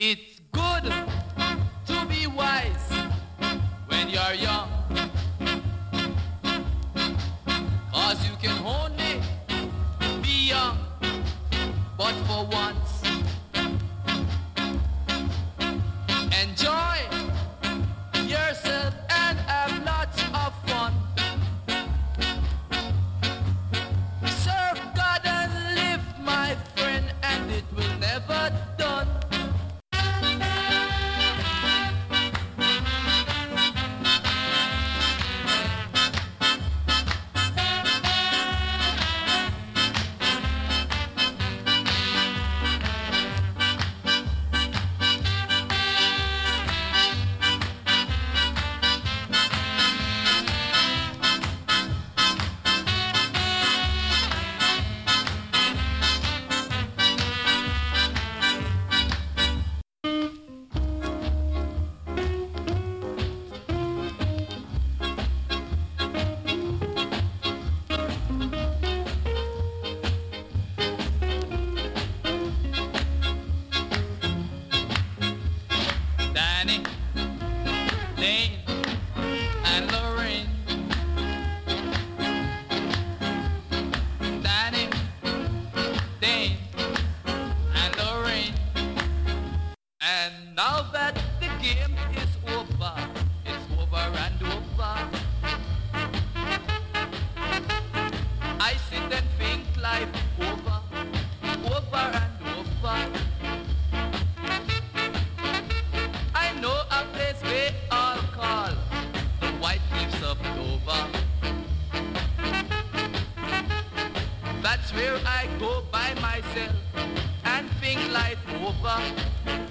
It's good to be wise when you're young, 'cause you can only be young but for once. Enjoy yourself and have lots of fun. Serve God and live, my friend, and it will never done. Danny, Dane, and Lorraine. Danny, Dane, and Lorraine. And now that the game is over, it's over and over. I sit and think life over, over and over. I know a place we all call the White Cliffs of Dover. That's where I go by myself and think life over.